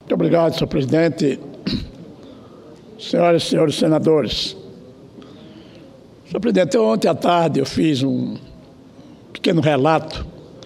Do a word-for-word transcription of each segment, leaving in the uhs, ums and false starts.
Muito obrigado, senhor presidente. Senhoras e senhores senadores. Senhor presidente, ontem à tarde eu fiz um pequeno relato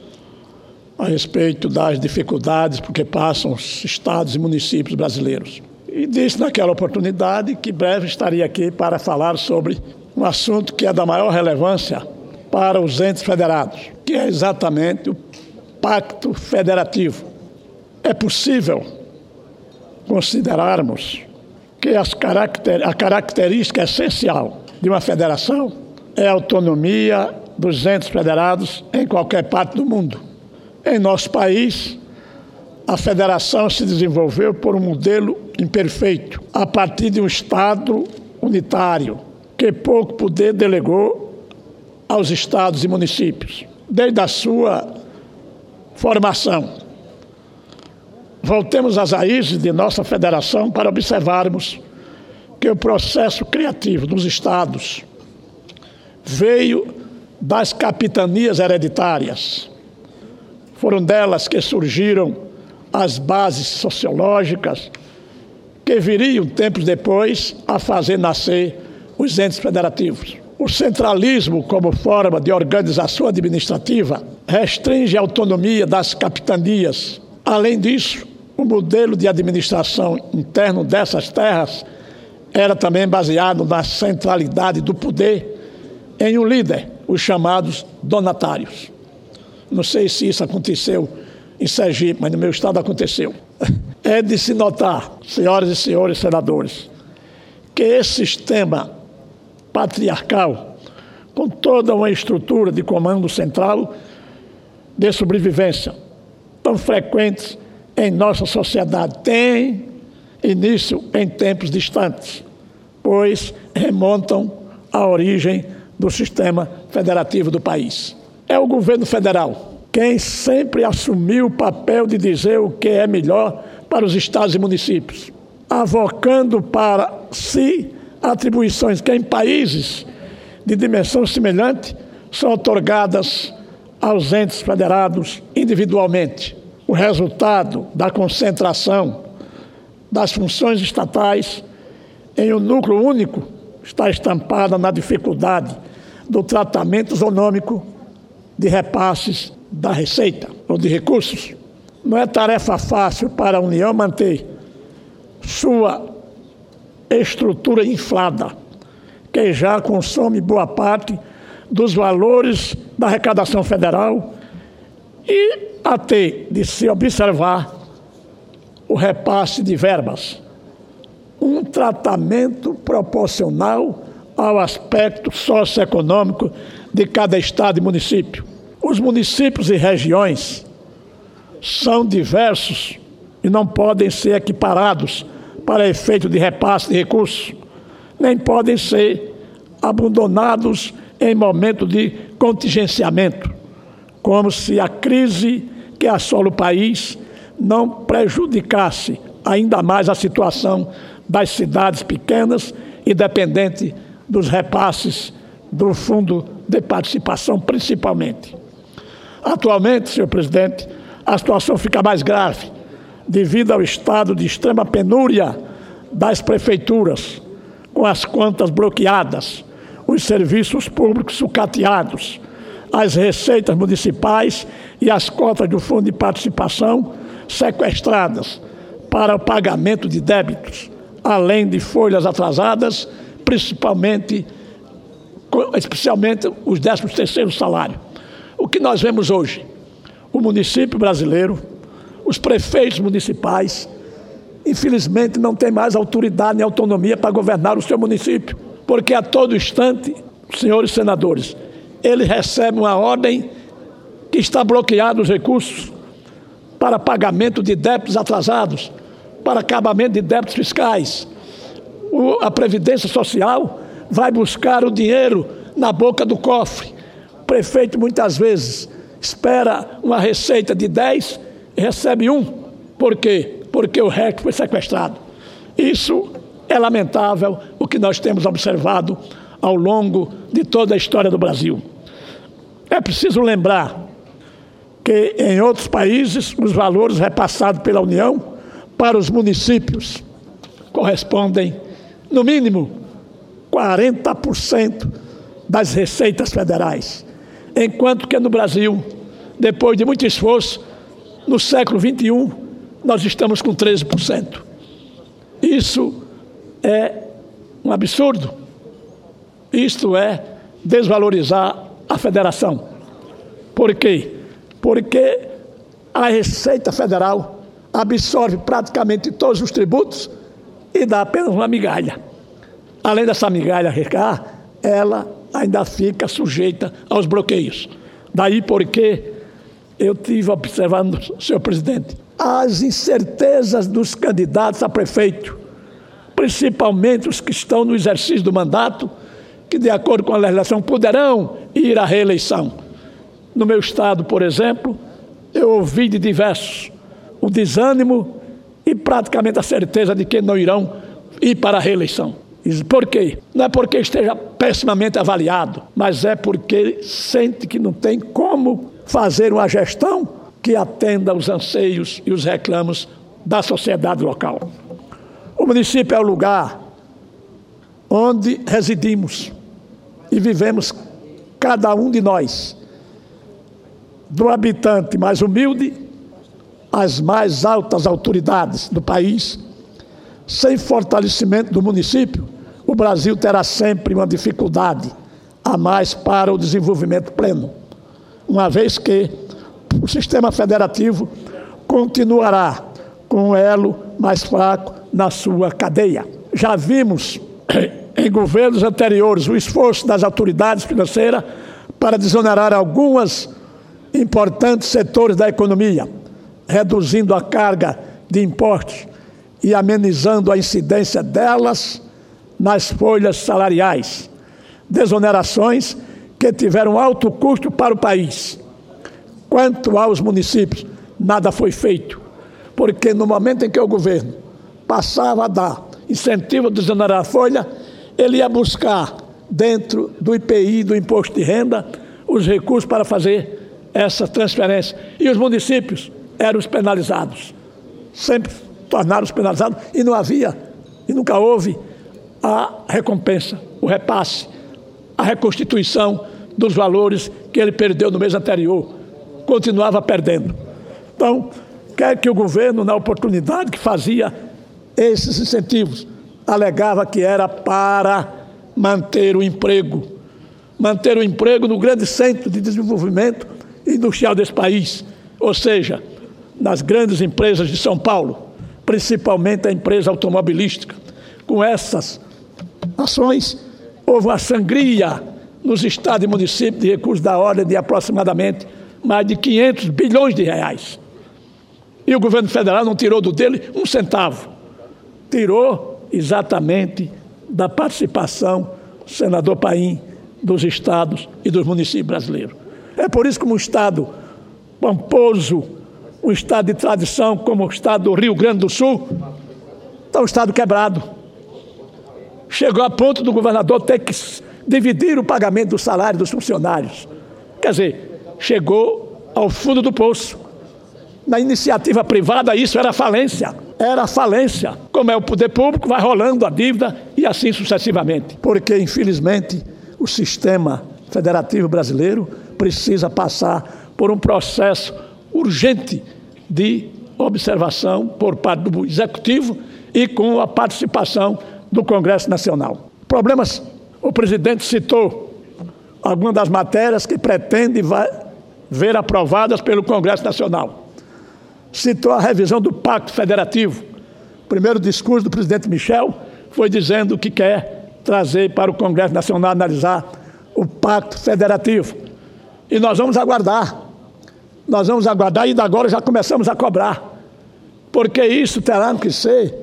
a respeito das dificuldades por que passam os estados e municípios brasileiros. E disse naquela oportunidade que breve estaria aqui para falar sobre um assunto que é da maior relevância para os entes federados, que é exatamente o Pacto Federativo. É possível considerarmos que as caracter, a característica essencial de uma federação é a autonomia dos entes federados em qualquer parte do mundo. Em nosso país, a federação se desenvolveu por um modelo imperfeito, a partir de um Estado unitário, que pouco poder delegou aos estados e municípios, desde a sua formação. Voltemos às raízes de nossa federação para observarmos que o processo criativo dos estados veio das capitanias hereditárias. Foram delas que surgiram as bases sociológicas que viriam, tempos depois, a fazer nascer os entes federativos. O centralismo, como forma de organização administrativa, restringe a autonomia das capitanias. Além disso, o modelo de administração interno dessas terras era também baseado na centralidade do poder em um líder, os chamados donatários. Não sei se isso aconteceu em Sergipe, mas no meu estado aconteceu. É de se notar, senhoras e senhores senadores, que esse sistema patriarcal, com toda uma estrutura de comando central de sobrevivência, tão frequentes em nossa sociedade, tem início em tempos distantes, pois remontam à origem do sistema federativo do país. É o governo federal quem sempre assumiu o papel de dizer o que é melhor para os estados e municípios, avocando para si atribuições que em países de dimensão semelhante são otorgadas aos entes federados individualmente. O resultado da concentração das funções estatais em um núcleo único está estampada na dificuldade do tratamento isonômico de repasses da receita ou de recursos. Não é tarefa fácil para a União manter sua estrutura inflada, que já consome boa parte dos valores da arrecadação federal, e a ter de se observar o repasse de verbas, um tratamento proporcional ao aspecto socioeconômico de cada estado e município. Os municípios e regiões são diversos e não podem ser equiparados para efeito de repasse de recursos, nem podem ser abandonados em momento de contingenciamento, como se a crise que assola o país não prejudicasse ainda mais a situação das cidades pequenas e dependentes dos repasses do Fundo de Participação, principalmente. Atualmente, senhor presidente, a situação fica mais grave devido ao estado de extrema penúria das prefeituras, com as contas bloqueadas, os serviços públicos sucateados, as receitas municipais e as cotas do Fundo de Participação sequestradas para o pagamento de débitos, além de folhas atrasadas, principalmente, especialmente os décimos terceiros salários. O que nós vemos hoje? O município brasileiro, os prefeitos municipais, infelizmente não tem mais autoridade nem autonomia para governar o seu município, porque a todo instante, senhores senadores, eles recebem uma ordem que está bloqueando os recursos para pagamento de débitos atrasados, para acabamento de débitos fiscais. O, a Previdência Social vai buscar o dinheiro na boca do cofre. O prefeito muitas vezes espera uma receita de dez e recebe um. Por quê? Porque o resto foi sequestrado. Isso é lamentável, o que nós temos observado ao longo de toda a história do Brasil. É preciso lembrar que em outros países os valores repassados pela União para os municípios correspondem, no mínimo, quarenta por cento das receitas federais, enquanto que no Brasil, depois de muito esforço, no século vinte e um, nós estamos com treze por cento. Isso é um absurdo. Isto é desvalorizar a federação. Por quê? Porque a Receita Federal absorve praticamente todos os tributos e dá apenas uma migalha. Além dessa migalha arrecar, ela ainda fica sujeita aos bloqueios. Daí porque eu tive observando, senhor presidente, as incertezas dos candidatos a prefeito, principalmente os que estão no exercício do mandato, que, de acordo com a legislação, poderão ir à reeleição. No meu estado, por exemplo, eu ouvi de diversos o desânimo e praticamente a certeza de que não irão ir para a reeleição. Por quê? Não é porque esteja pessimamente avaliado, mas é porque sente que não tem como fazer uma gestão que atenda aos anseios e os reclamos da sociedade local. O município é o lugar onde residimos e vivemos cada um de nós, do habitante mais humilde às mais altas autoridades do país. Sem fortalecimento do município, o Brasil terá sempre uma dificuldade a mais para o desenvolvimento pleno, uma vez que o sistema federativo continuará com um elo mais fraco na sua cadeia. Já vimos em governos anteriores o esforço das autoridades financeiras para desonerar alguns importantes setores da economia, reduzindo a carga de impostos e amenizando a incidência delas nas folhas salariais. Desonerações que tiveram alto custo para o país. Quanto aos municípios, nada foi feito, porque no momento em que o governo passava a dar incentivo a desonerar a folha, ele ia buscar dentro do I P I, do Imposto de Renda, os recursos para fazer essa transferência. E os municípios eram os penalizados. Sempre tornaram os penalizados e não havia, e nunca houve, a recompensa, o repasse, a reconstituição dos valores que ele perdeu no mês anterior. Continuava perdendo. Então, quer que o governo, na oportunidade que fazia esses incentivos, alegava que era para manter o emprego, manter o emprego no grande centro de desenvolvimento industrial desse país, ou seja, nas grandes empresas de São Paulo, principalmente a empresa automobilística. Com essas ações, houve uma sangria nos estados e municípios de recursos da ordem de aproximadamente mais de quinhentos bilhões de reais. E o governo federal não tirou do dele um centavo. Tirou exatamente da participação do senador Paim, dos estados e dos municípios brasileiros. É por isso que um estado pomposo, um estado de tradição como o estado do Rio Grande do Sul, está um estado quebrado. Chegou a ponto do governador ter que dividir o pagamento do salário dos funcionários. Quer dizer, chegou ao fundo do poço. Na iniciativa privada, isso era falência. Era falência. Como é o poder público, vai rolando a dívida e assim sucessivamente. Porque, infelizmente, o sistema federativo brasileiro precisa passar por um processo urgente de observação por parte do Executivo e com a participação do Congresso Nacional. Problemas, o presidente citou algumas das matérias que pretende ver aprovadas pelo Congresso Nacional. Citou a revisão do Pacto Federativo. O primeiro discurso do presidente Michel foi dizendo que quer trazer para o Congresso Nacional analisar o Pacto Federativo. E nós vamos aguardar. Nós vamos aguardar e da agora já começamos a cobrar. Porque isso terá que ser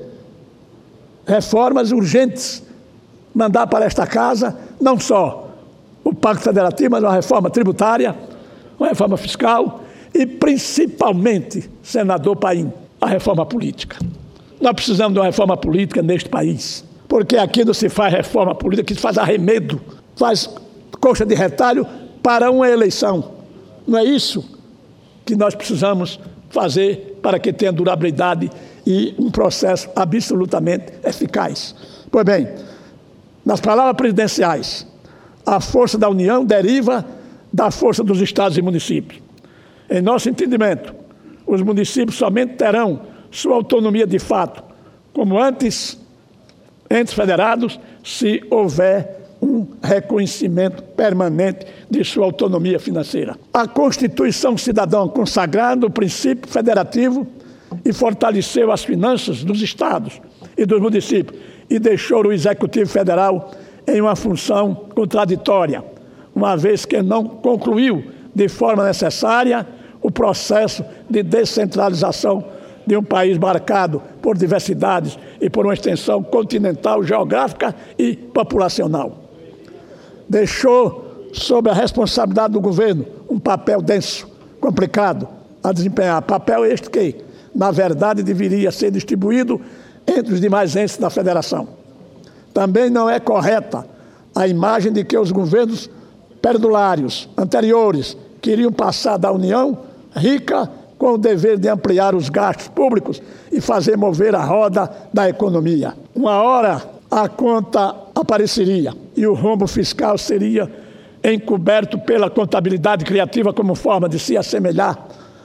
reformas urgentes. Mandar para esta casa não só o Pacto Federativo, mas uma reforma tributária, uma reforma fiscal e, principalmente, senador Paim, a reforma política. Nós precisamos de uma reforma política neste país, porque aqui não se faz reforma política, aqui se faz arremedo, faz coxa de retalho para uma eleição. Não é isso que nós precisamos fazer para que tenha durabilidade e um processo absolutamente eficaz. Pois bem, nas palavras presidenciais, a força da União deriva da força dos estados e municípios. Em nosso entendimento, os municípios somente terão sua autonomia de fato, como antes, entes federados, se houver um reconhecimento permanente de sua autonomia financeira. A Constituição Cidadã consagrando o princípio federativo e fortaleceu as finanças dos estados e dos municípios e deixou o Executivo Federal em uma função contraditória, uma vez que não concluiu de forma necessária o processo de descentralização de um país marcado por diversidades e por uma extensão continental, geográfica e populacional. Deixou sob a responsabilidade do governo um papel denso, complicado a desempenhar. Papel este que, na verdade, deveria ser distribuído entre os demais entes da federação. Também não é correta a imagem de que os governos perdulários anteriores queriam passar da União rica com o dever de ampliar os gastos públicos e fazer mover a roda da economia. Uma hora a conta apareceria e o rombo fiscal seria encoberto pela contabilidade criativa como forma de se assemelhar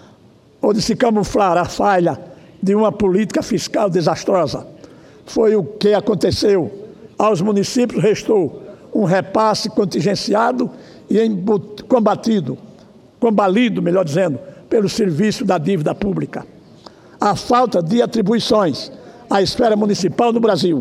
ou de se camuflar a falha de uma política fiscal desastrosa. Foi o que aconteceu. Aos municípios restou um repasse contingenciado e combatido, combalido, melhor dizendo, pelo serviço da dívida pública. A falta de atribuições à esfera municipal no Brasil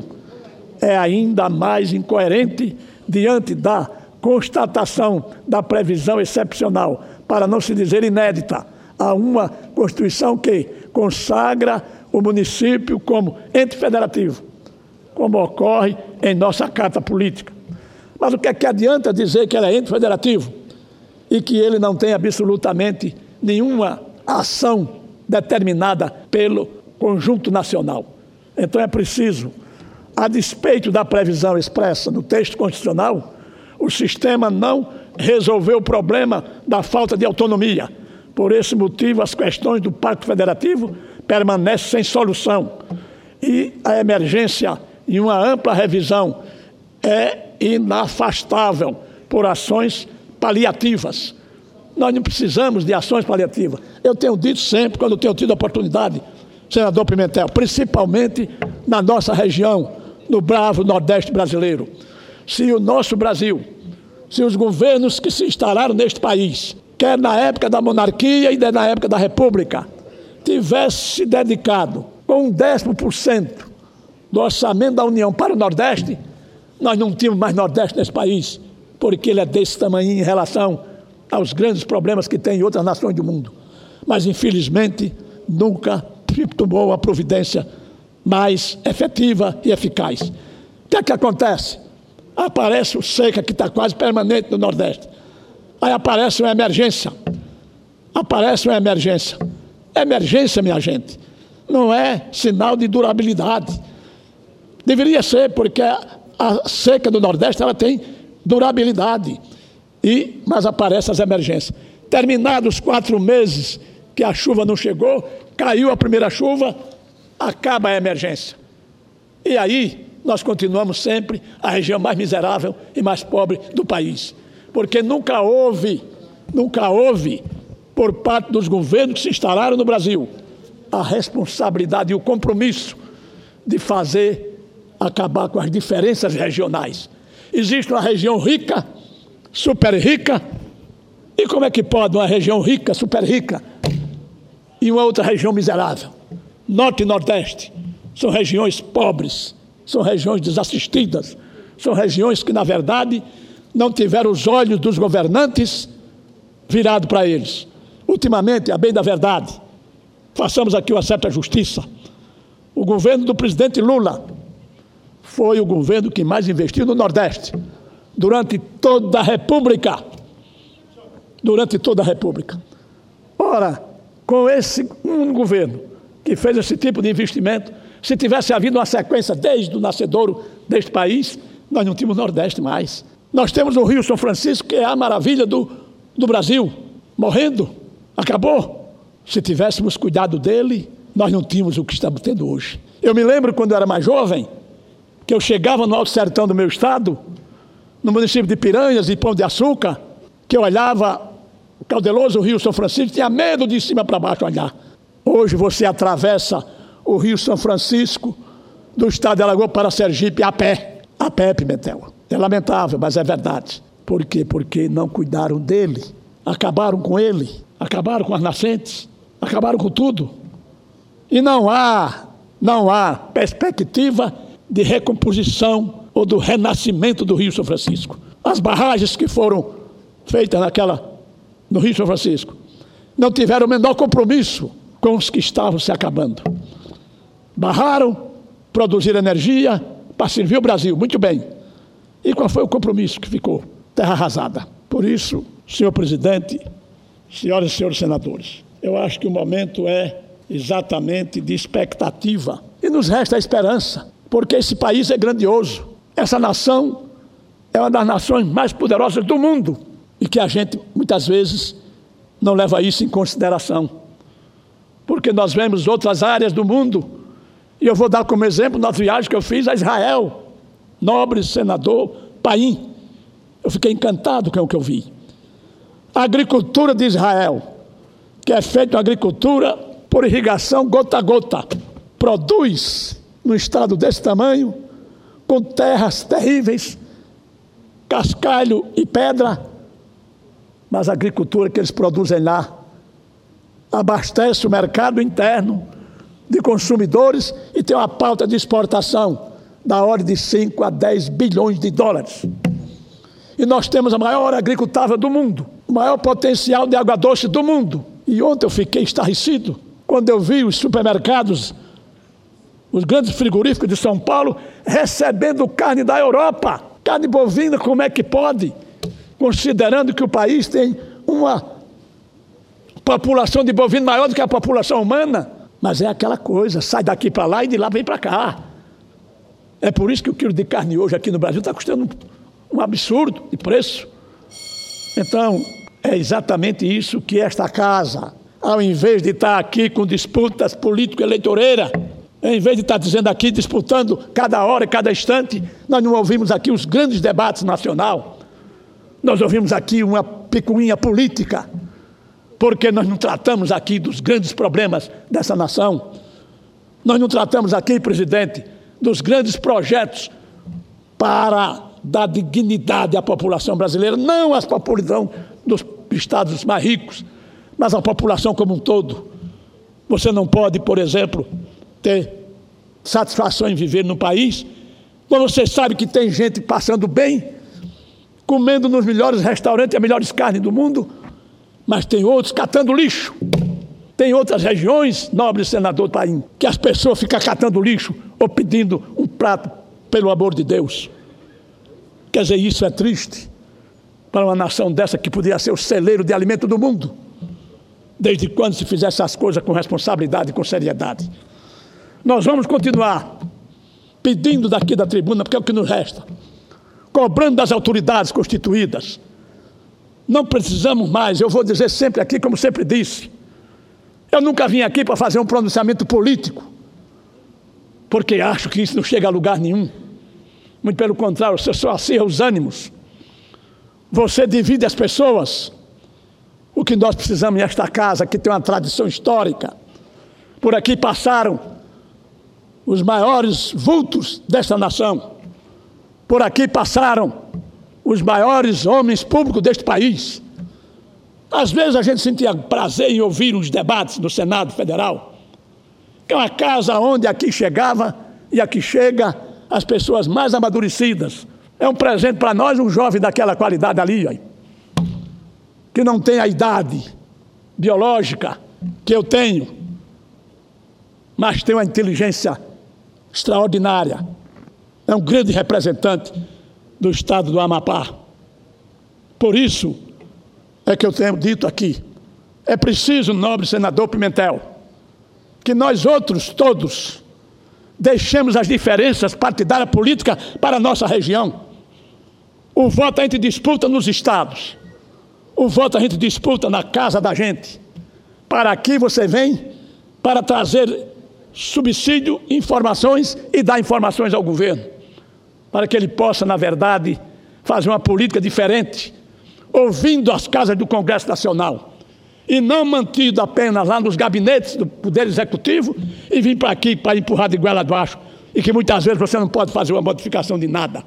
é ainda mais incoerente diante da constatação da previsão excepcional, para não se dizer inédita, a uma Constituição que consagra o município como ente federativo, como ocorre em nossa Carta Política. Mas o que é que adianta dizer que ele é ente federativo e que ele não tem absolutamente nenhuma ação determinada pelo conjunto nacional? Então é preciso, a despeito da previsão expressa no texto constitucional, o sistema não resolveu o problema da falta de autonomia. Por esse motivo, as questões do Pacto Federativo permanecem sem solução e a emergência em uma ampla revisão é inafastável por ações paliativas. Nós não precisamos de ações paliativas. Eu tenho dito sempre, quando tenho tido a oportunidade, senador Pimentel, principalmente na nossa região, no bravo Nordeste brasileiro, se o nosso Brasil, se os governos que se instalaram neste país, quer na época da monarquia e na época da república, tivesse se dedicado com um décimo por cento do orçamento da União para o Nordeste, nós não tínhamos mais Nordeste nesse país, porque ele é desse tamanho em relação aos grandes problemas que tem em outras nações do mundo. Mas, infelizmente, nunca tomou uma providência mais efetiva e eficaz. O que é que acontece? Aparece o seca que está quase permanente no Nordeste. Aí aparece uma emergência. Aparece uma emergência. Emergência, minha gente, não é sinal de durabilidade. Deveria ser, porque a seca do Nordeste ela tem durabilidade. E, mas aparecem as emergências. Terminados quatro meses que a chuva não chegou, caiu a primeira chuva, acaba a emergência. E aí nós continuamos sempre a região mais miserável e mais pobre do país. Porque nunca houve, nunca houve, por parte dos governos que se instalaram no Brasil, a responsabilidade e o compromisso de fazer acabar com as diferenças regionais. Existe uma região rica, super rica, e como é que pode uma região rica, super rica, e uma outra região miserável? Norte e Nordeste são regiões pobres, são regiões desassistidas, são regiões que, na verdade, não tiveram os olhos dos governantes virados para eles. Ultimamente, a bem da verdade, façamos aqui uma certa justiça. O governo do presidente Lula foi o governo que mais investiu no Nordeste, durante toda a República. Durante toda a República. Ora, com esse um governo que fez esse tipo de investimento, se tivesse havido uma sequência desde o nascedouro deste país, nós não tínhamos Nordeste mais. Nós temos o Rio São Francisco, que é a maravilha do, do Brasil, morrendo, acabou. Se tivéssemos cuidado dele nós não tínhamos o que estamos tendo hoje. Eu me lembro quando eu era mais jovem, que eu chegava no Alto Sertão do meu estado, no município de Piranhas e Pão de Açúcar, que eu olhava o caudaloso Rio São Francisco, tinha medo de cima para baixo olhar. Hoje você atravessa o Rio São Francisco do estado de Alagoas para Sergipe a pé. A pé, Pimentel. É lamentável, mas é verdade. Por quê? Porque não cuidaram dele. Acabaram com ele. Acabaram com as nascentes. Acabaram com tudo. E não há, não há perspectiva de recomposição ou do renascimento do Rio São Francisco. As barragens que foram feitas naquela, no Rio São Francisco não tiveram o menor compromisso com os que estavam se acabando. Barraram, produziram energia para servir o Brasil, muito bem. E qual foi o compromisso que ficou? Terra arrasada. Por isso, senhor presidente, senhoras e senhores senadores, eu acho que o momento é exatamente de expectativa. E nos resta a esperança, porque esse país é grandioso. Essa nação é uma das nações mais poderosas do mundo e que a gente, muitas vezes, não leva isso em consideração. Porque nós vemos outras áreas do mundo, e eu vou dar como exemplo na viagem que eu fiz a Israel, nobre senador Paim. Eu fiquei encantado com o que eu vi. A agricultura de Israel, que é feita uma agricultura por irrigação gota a gota, produz num estado desse tamanho, com terras terríveis, cascalho e pedra, mas a agricultura que eles produzem lá abastece o mercado interno de consumidores e tem uma pauta de exportação da ordem de cinco a dez bilhões de dólares. E nós temos a maior agricultura do mundo, o maior potencial de água doce do mundo. E ontem eu fiquei estarrecido quando eu vi os supermercados, os grandes frigoríficos de São Paulo, recebendo carne da Europa. Carne bovina, como é que pode? Considerando que o país tem uma população de bovino maior do que a população humana. Mas é aquela coisa, sai daqui para lá e de lá vem para cá. É por isso que o quilo de carne hoje aqui no Brasil está custando um, um absurdo de preço. Então, é exatamente isso que esta casa, ao invés de estar aqui com disputas político-eleitoreiras, em vez de estar dizendo aqui, disputando cada hora e cada instante, nós não ouvimos aqui os grandes debates nacional. Nós ouvimos aqui uma picuinha política, porque nós não tratamos aqui dos grandes problemas dessa nação. Nós não tratamos aqui, presidente, dos grandes projetos para dar dignidade à população brasileira, não à população dos estados mais ricos, mas à população como um todo. Você não pode, por exemplo, ter satisfação em viver no país, quando você sabe que tem gente passando bem, comendo nos melhores restaurantes e as melhores carnes do mundo, mas tem outros catando lixo. Tem outras regiões, nobre senador Paim, que as pessoas ficam catando lixo ou pedindo um prato, pelo amor de Deus. Quer dizer, isso é triste para uma nação dessa que podia ser o celeiro de alimento do mundo, desde quando se fizesse as coisas com responsabilidade e com seriedade. Nós vamos continuar pedindo daqui da tribuna, porque é o que nos resta, cobrando das autoridades constituídas. Não precisamos mais, eu vou dizer sempre aqui, como sempre disse, eu nunca vim aqui para fazer um pronunciamento político, porque acho que isso não chega a lugar nenhum. Muito pelo contrário, você só acirra os ânimos. Você divide as pessoas. O que nós precisamos nesta casa, que tem uma tradição histórica. Por aqui passaram os maiores vultos desta nação. Por aqui passaram os maiores homens públicos deste país. Às vezes a gente sentia prazer em ouvir os debates do Senado Federal, que é uma casa onde aqui chegava e aqui chega as pessoas mais amadurecidas. É um presente para nós, um jovem daquela qualidade ali, aí, que não tem a idade biológica que eu tenho, mas tem uma inteligência extraordinária. É um grande representante do estado do Amapá. Por isso é que eu tenho dito aqui, é preciso, nobre senador Pimentel, que nós outros todos deixemos as diferenças partidárias políticas para a nossa região. O voto a gente disputa nos estados, o voto a gente disputa na casa da gente. Para aqui você vem para trazer subsídio, informações e dar informações ao governo, para que ele possa, na verdade, fazer uma política diferente, ouvindo as casas do Congresso Nacional, e não mantido apenas lá nos gabinetes do Poder Executivo e vir para aqui para empurrar de goela abaixo, e que muitas vezes você não pode fazer uma modificação de nada.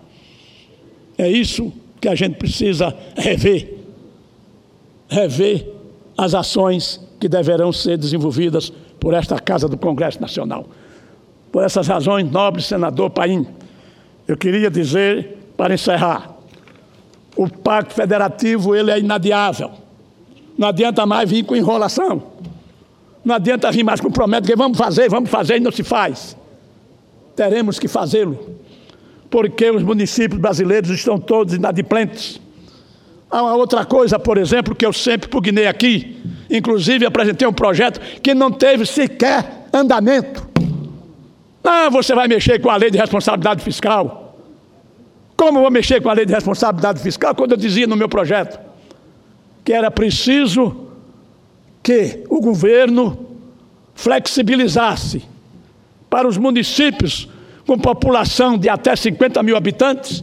É isso que a gente precisa rever, rever as ações que deverão ser desenvolvidas por esta Casa do Congresso Nacional. Por essas razões, nobre senador Paim, eu queria dizer, para encerrar, o Pacto Federativo ele é inadiável. Não adianta mais vir com enrolação. Não adianta vir mais com promessa que vamos fazer, vamos fazer e não se faz. Teremos que fazê-lo, porque os municípios brasileiros estão todos inadimplentes. Há uma outra coisa, por exemplo, que eu sempre pugnei aqui, inclusive apresentei um projeto que não teve sequer andamento. Ah, você vai mexer com a lei de responsabilidade fiscal. Como eu vou mexer com a lei de responsabilidade fiscal quando eu dizia no meu projeto que era preciso que o governo flexibilizasse para os municípios com população de até cinquenta mil habitantes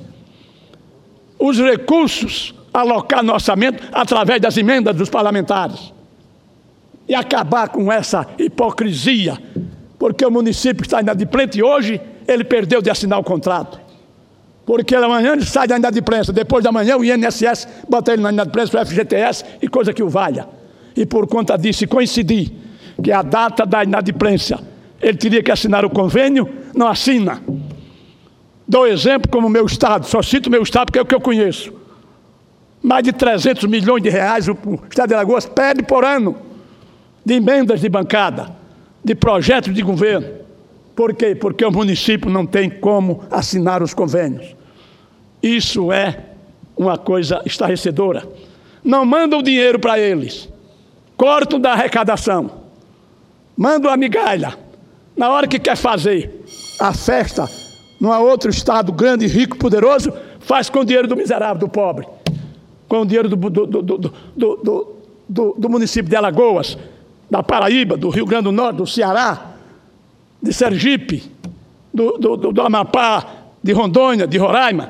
os recursos alocar no orçamento através das emendas dos parlamentares e acabar com essa hipocrisia, porque o município que está inadimplente hoje, ele perdeu de assinar o contrato, porque amanhã ele sai da inadimplência, depois da manhã o I N S S bota ele na inadimplência, o F G T S e coisa que o valha, e por conta disso, se coincidir que a data da inadimplência ele teria que assinar o convênio, não assina. Dou exemplo como o meu estado, só cito o meu estado porque é o que eu conheço. Mais de trezentos milhões de reais o estado de Alagoas pede por ano de emendas de bancada, de projetos de governo. Por quê? Porque o município não tem como assinar os convênios. Isso é uma coisa estarrecedora. Não mandam dinheiro para eles, cortam da arrecadação, mandam a migalha. Na hora que quer fazer a festa num outro estado grande, rico, poderoso, faz com o dinheiro do miserável, do pobre, com o dinheiro do, do, do, do, do, do, do município de Alagoas, da Paraíba, do Rio Grande do Norte, do Ceará, de Sergipe, do, do, do, do Amapá, de Rondônia, de Roraima.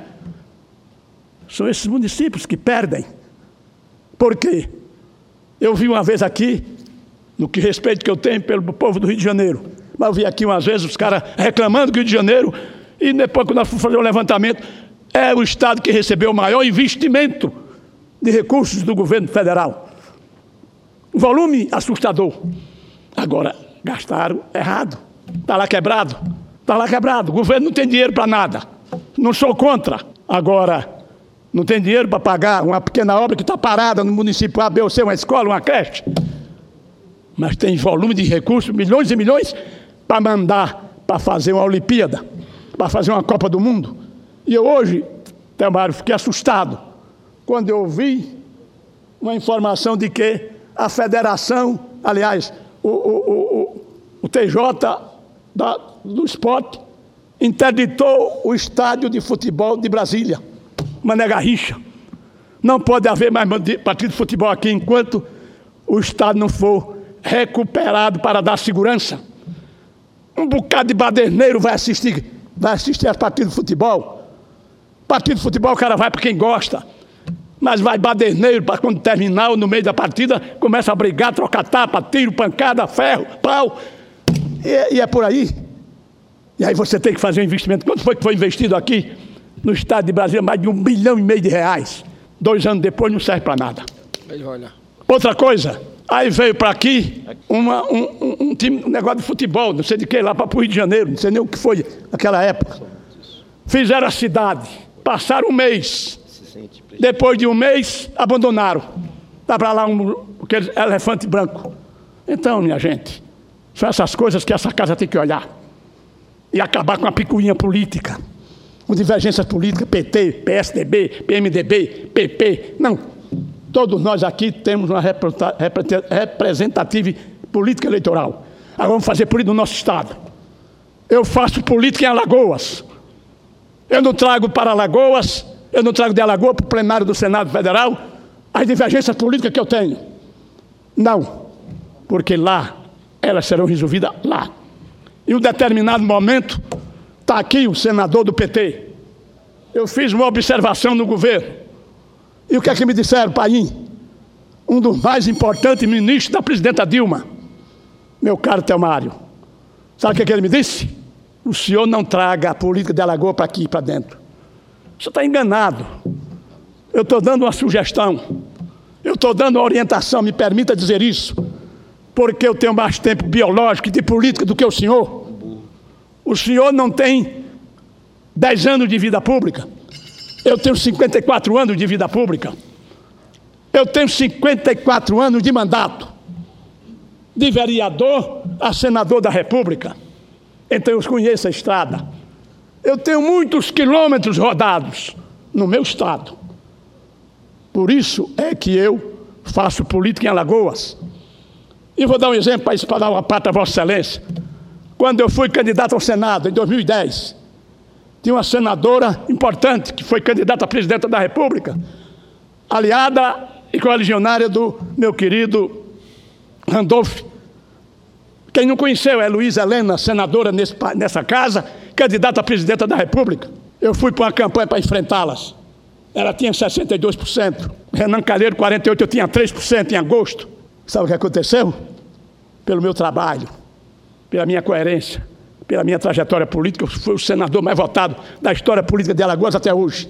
São esses municípios que perdem. Por quê? Eu vi uma vez aqui, no que respeito que eu tenho pelo povo do Rio de Janeiro, mas eu vi aqui umas vezes os caras reclamando que o Rio de Janeiro, e depois quando nós fomos fazer o levantamento, é o estado que recebeu o maior investimento de recursos do governo federal. Um volume assustador. Agora, gastaram errado. Está lá quebrado. Está lá quebrado. O governo não tem dinheiro para nada. Não sou contra. Agora, não tem dinheiro para pagar uma pequena obra que está parada no município A, B ou C, uma escola, uma creche. Mas tem volume de recursos, milhões e milhões, para mandar para fazer uma Olimpíada, para fazer uma Copa do Mundo. E eu hoje, Teomário, fiquei assustado quando eu vi uma informação de que a federação, aliás, o, o, o, o T J da, do esporte, interditou o estádio de futebol de Brasília, Mané Garrincha. Não pode haver mais partido de futebol aqui enquanto o estádio não for recuperado para dar segurança. Um bocado de baderneiro vai assistir, vai assistir as partidas de futebol. Partido de futebol o cara vai para quem gosta, mas vai baderneiro para quando terminar, no meio da partida, começa a brigar, trocar tapa, tiro, pancada, ferro, pau, e, e é por aí. E aí você tem que fazer um investimento. Quanto foi que foi investido aqui no estado de Brasília? Mais de um bilhão e meio de reais. Dois anos depois não serve para nada. Outra coisa, aí veio para aqui uma, um, um, um time, um negócio de futebol, não sei de que, lá para o Rio de Janeiro, não sei nem o que foi naquela época. Fizeram a cidade, passaram um mês. Depois de um mês, abandonaram. Dá para lá um aquele elefante branco. Então, minha gente, são essas coisas que essa casa tem que olhar. E acabar com a picuinha política, com divergências políticas, P T, P S D B, P M D B, P P. Não. Todos nós aqui temos uma representativa política eleitoral. Agora vamos fazer política no nosso estado. Eu faço política em Alagoas. Eu não trago para Alagoas, eu não trago de Alagoas para o plenário do Senado Federal as divergências políticas que eu tenho. Não. Porque lá elas serão resolvidas lá. Em um determinado momento, está aqui o senador do P T. Eu fiz uma observação no governo. E o que é que me disseram, Paim? Um dos mais importantes ministros da presidenta Dilma, meu caro Telmário. Sabe o que, é que ele me disse? O senhor não traga a política de Alagoas para aqui, para dentro. Você está enganado. Eu estou dando uma sugestão. Eu estou dando uma orientação, me permita dizer isso. Porque eu tenho mais tempo biológico e de política do que o senhor. O senhor não tem dez anos de vida pública. Eu tenho cinquenta e quatro anos de vida pública. Eu tenho cinquenta e quatro anos de mandato. De vereador a senador da República. Então eu conheço a estrada. Eu tenho muitos quilômetros rodados no meu estado. Por isso é que eu faço política em Alagoas. E vou dar um exemplo para espalhar uma parte a Vossa Excelência. Quando eu fui candidato ao Senado, em dois mil e dez, tinha uma senadora importante, que foi candidata a presidenta da República, aliada e coligionária do meu querido Randolph. Quem não conheceu é Luísa Helena, senadora nesse, nessa casa, candidata a presidenta da República. Eu fui para uma campanha para enfrentá-las. Ela tinha sessenta e dois por cento, Renan Calheiro quarenta e oito por cento, eu tinha três por cento em agosto. Sabe o que aconteceu? Pelo meu trabalho, pela minha coerência, pela minha trajetória política, eu fui o senador mais votado da história política de Alagoas até hoje.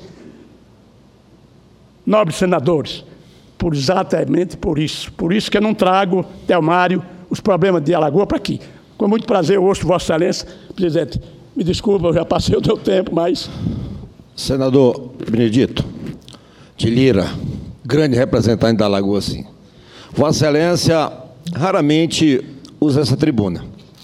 Nobres senadores, por exatamente por isso. Por isso que eu não trago, Telmário, os problemas de Alagoas para aqui. Com muito prazer eu ouço Vossa Excelência. Presidente, me desculpa, eu já passei o meu tempo, mas... Senador Benedito de Lira, grande representante da Alagoas, sim. Vossa Excelência raramente usa essa tribuna.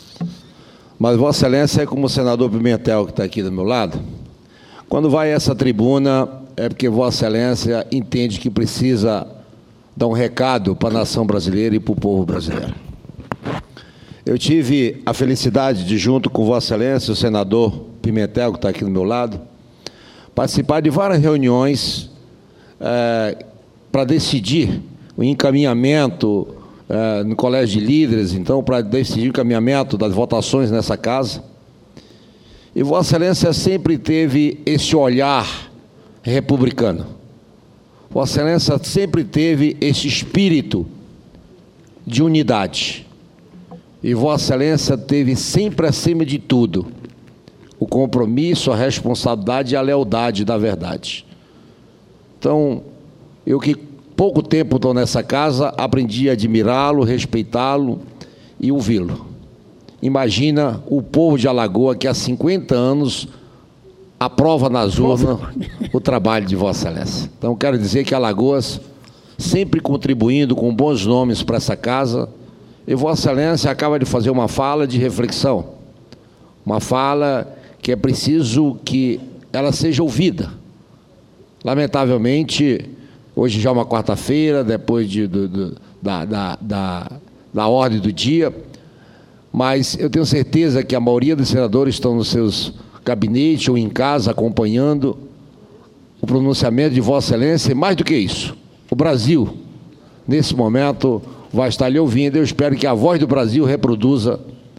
Mas Vossa Excelência é como o senador Pimentel, que está aqui do meu lado. Quando vai a essa tribuna, é porque Vossa Excelência entende que precisa dar um recado para a nação brasileira e para o povo brasileiro. Eu tive a felicidade de, junto com Vossa Excelência, o senador Pimentel, que está aqui do meu lado, participar de várias reuniões é, para decidir o encaminhamento é, no Colégio de Líderes, então, para decidir o encaminhamento das votações nessa casa. E Vossa Excelência sempre teve esse olhar republicano. Vossa Excelência sempre teve esse espírito de unidade. E Vossa Excelência teve sempre, acima de tudo, o compromisso, a responsabilidade e a lealdade da verdade. Então, eu que pouco tempo estou nessa casa, aprendi a admirá-lo, respeitá-lo e ouvi-lo. Imagina o povo de Alagoas que há cinquenta anos aprova nas urnas o trabalho de Vossa Excelência. Então, quero dizer que Alagoas, sempre contribuindo com bons nomes para essa casa, e Vossa Excelência acaba de fazer uma fala de reflexão, uma fala que é preciso que ela seja ouvida. Lamentavelmente, hoje já é uma quarta-feira, depois de, do, do, da, da, da, da ordem do dia, mas eu tenho certeza que a maioria dos senadores estão nos seus gabinetes ou em casa acompanhando o pronunciamento de Vossa Excelência, e mais do que isso, o Brasil, nesse momento, vai estar lhe ouvindo. Eu espero que a voz do Brasil reproduza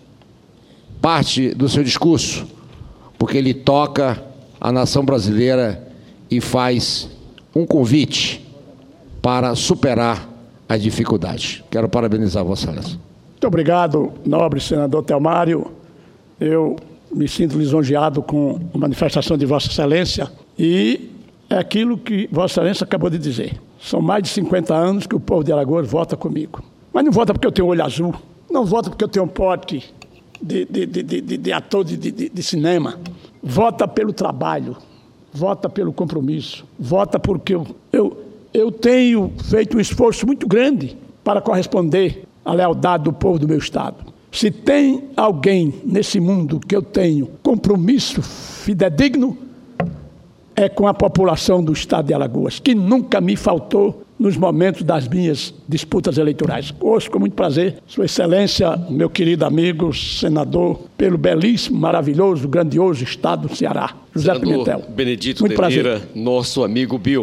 parte do seu discurso, porque ele toca a nação brasileira e faz um convite para superar as dificuldades. Quero parabenizar Vossa Excelência. Muito obrigado, nobre senador Telmário. Eu me sinto lisonjeado com a manifestação de Vossa Excelência e é aquilo que Vossa Excelência acabou de dizer. São mais de cinquenta anos que o povo de Alagoas vota comigo. Mas não vota porque eu tenho olho azul, não vota porque eu tenho um pote de, de, de, de, de, de ator de, de, de cinema. Vota pelo trabalho, vota pelo compromisso, vota porque eu, eu, eu tenho feito um esforço muito grande para corresponder à lealdade do povo do meu estado. Se tem alguém nesse mundo que eu tenho compromisso fidedigno, é com a população do estado de Alagoas, que nunca me faltou nos momentos das minhas disputas eleitorais. Ouço com muito prazer Sua Excelência, meu querido amigo, senador, pelo belíssimo, maravilhoso, grandioso estado do Ceará, José Senador Pimentel. Benedito muito de Lira, prazer. Nosso amigo Bill.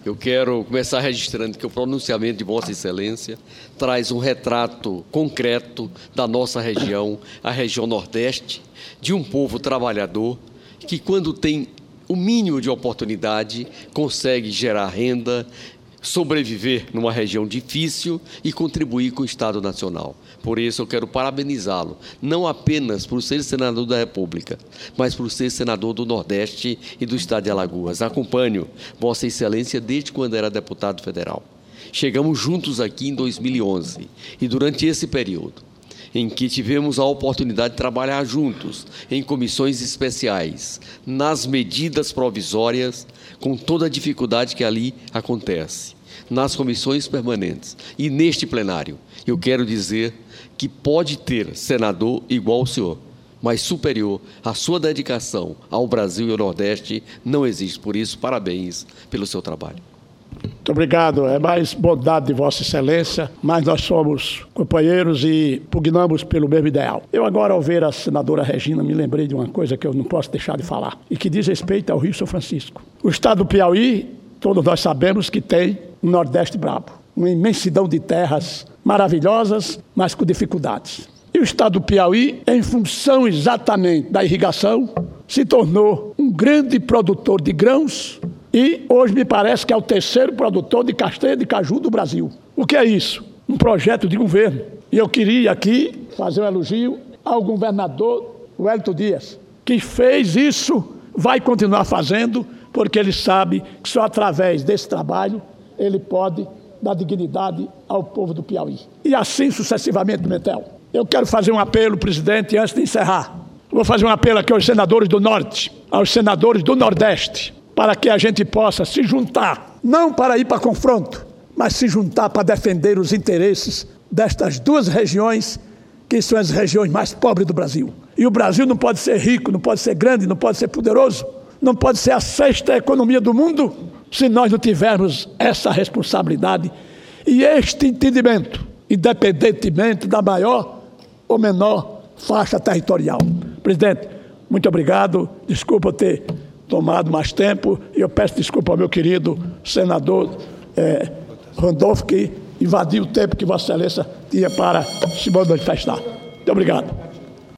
Eu quero começar registrando que o pronunciamento de Vossa Excelência traz um retrato concreto da nossa região, a região Nordeste, de um povo trabalhador que, quando tem o mínimo de oportunidade, consegue gerar renda, sobreviver numa região difícil e contribuir com o Estado Nacional. Por isso eu quero parabenizá-lo, não apenas por ser senador da República, mas por ser senador do Nordeste e do Estado de Alagoas. Acompanho Vossa Excelência desde quando era deputado federal. Chegamos juntos aqui em dois mil e onze e durante esse período, em que tivemos a oportunidade de trabalhar juntos em comissões especiais, nas medidas provisórias, com toda a dificuldade que ali acontece, nas comissões permanentes e neste plenário. Eu quero dizer que pode ter senador igual ao senhor, mas superior à sua dedicação ao Brasil e ao Nordeste não existe. Por isso, parabéns pelo seu trabalho. Muito obrigado. É mais bondade de Vossa Excelência, mas nós somos companheiros e pugnamos pelo mesmo ideal. Eu agora, ao ver a senadora Regina, me lembrei de uma coisa que eu não posso deixar de falar, e que diz respeito ao Rio São Francisco. O estado do Piauí, todos nós sabemos que tem um Nordeste brabo, uma imensidão de terras maravilhosas, mas com dificuldades. E o estado do Piauí, em função exatamente da irrigação, se tornou um grande produtor de grãos e hoje me parece que é o terceiro produtor de castanha de caju do Brasil. O que é isso? Um projeto de governo. E eu queria aqui fazer um elogio ao governador Wellington Dias, que fez isso, vai continuar fazendo, porque ele sabe que só através desse trabalho ele pode dar dignidade ao povo do Piauí. E assim sucessivamente, Pimentel. Eu quero fazer um apelo, presidente, antes de encerrar. Vou fazer um apelo aqui aos senadores do Norte, aos senadores do Nordeste, para que a gente possa se juntar, não para ir para confronto, mas se juntar para defender os interesses destas duas regiões, que são as regiões mais pobres do Brasil. E o Brasil não pode ser rico, não pode ser grande, não pode ser poderoso, não pode ser a sexta economia do mundo, se nós não tivermos essa responsabilidade e este entendimento, independentemente da maior ou menor faixa territorial. Presidente, muito obrigado, desculpa ter tomado mais tempo, e eu peço desculpa ao meu querido senador eh, Randolfo, que invadiu o tempo que Vossa Excelência tinha para se manifestar. Muito obrigado.